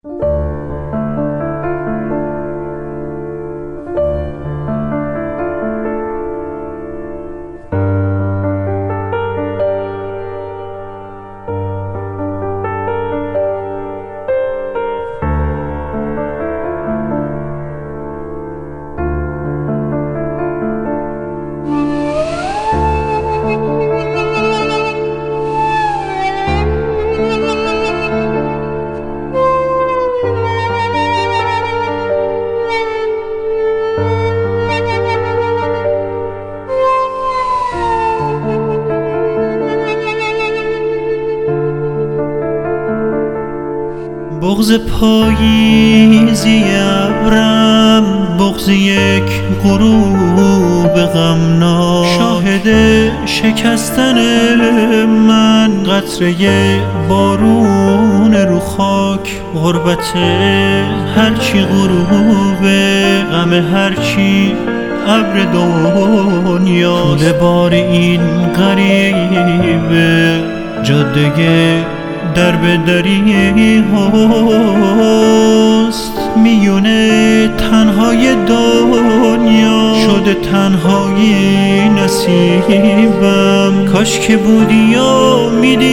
بغض پاییزی ابرم، بغض یک غروب غمناک، شاهد شکستن من قطره بارون رو خاک. غربت هرچی غروب غم هرچی ابر دنیا، طول بار این غریبه جاده در به دری هاست. میونه تنهای دنیا شده تنهایی نصیبم. کاش که بودی یا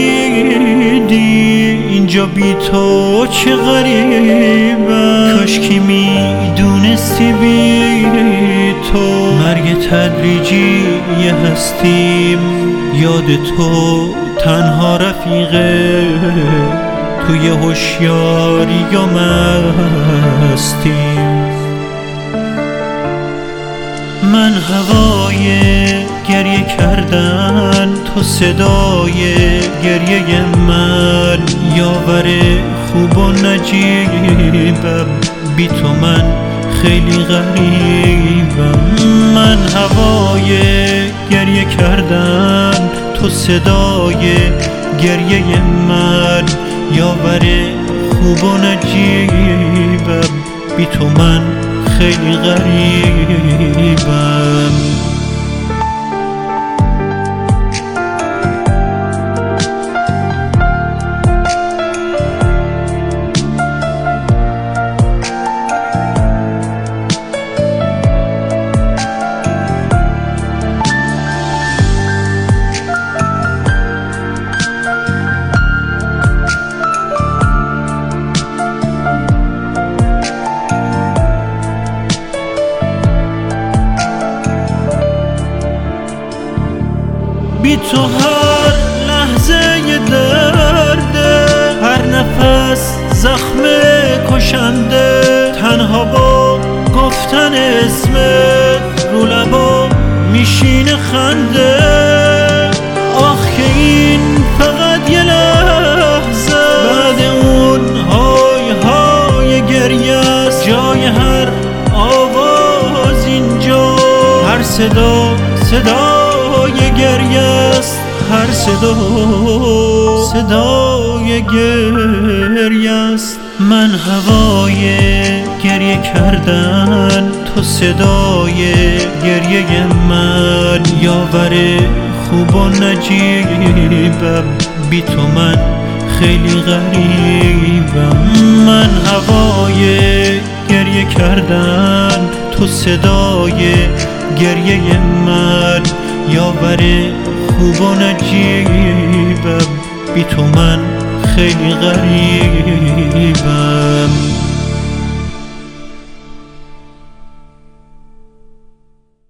میدیدی اینجا بی تو چه غریبم. کاش که میدونستی بی تو مرگ تدریجی هستیم. یاد تو تنها رفیقه توی هوشیاری یا مستیم. من هوای گریه کردن، تو صدای گریه من. یاور خوب و نجیبم، بی تو من خیلی غریبم. من هوای گریه کردن، تو صدای گریه من. یاور خوب و نجیبم، بی تو من خیلی غریبم. بی تو هر لحظه یه درده، هر نفس زخم کشنده. تنها با گفتن اسمت رو لبا میشینه خنده. آخ که این فقط یه لحظه، بعد اون های های گریه است. جای هر آواز اینجا، هر صدا صدای گریه است. هر صدا صدای گریه است. من هوای گریه کردن، تو صدای گریه من. یاور خوب و نجیبم، بی تو من خیلی غریبم. من هوای گریه کردن، تو صدای گریه من. یاور خوب و نجیبم، بی تو من خیلی غریبم.